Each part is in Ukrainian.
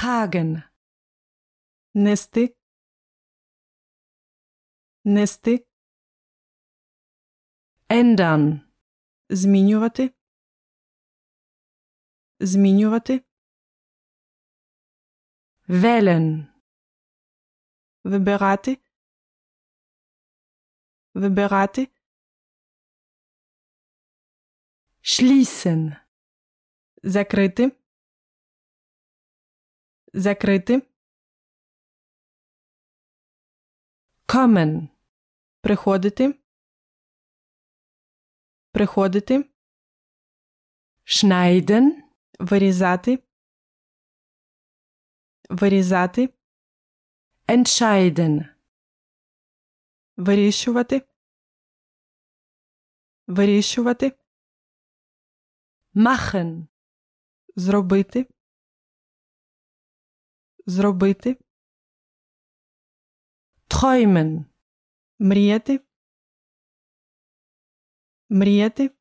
tragen, нести, нести, ändern, змінювати, змінювати, wählen, вибирати, вибирати, schließen, закрити, закрити, kommen, приходити, приходити, schneiden, вирізати, вирізати, entscheiden, вирішувати, вирішувати, machen, зробити, зробити, träumen, мріяти, мріяти,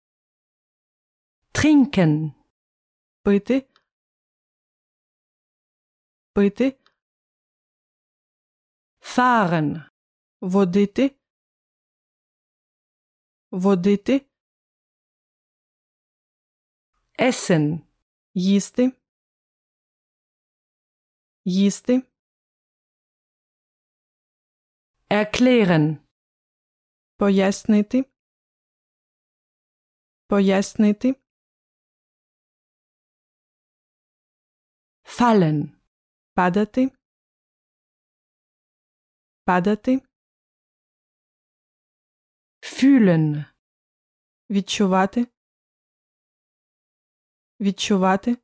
trinken, пити, пити, fahren, водити, водити, essen, їсти, їсти, erklären, пояснити, пояснити, fallen, падати, падати, fühlen, відчувати, відчувати,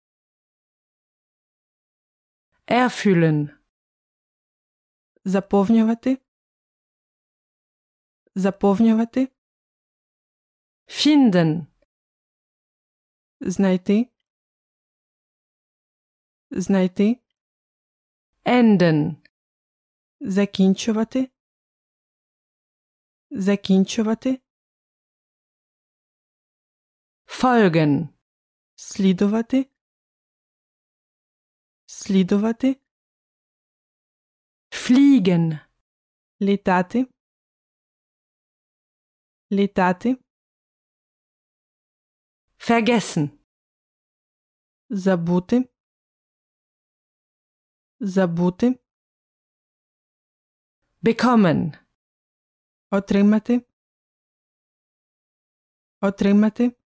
erfüllen, заповнювати, заповнювати, finden, знайти, знайти, enden, закінчувати, закінчувати, folgen, слідувати, слідувати, fliegen, літати, літати, vergessen, забути, забути, bekommen, отримати, отримати,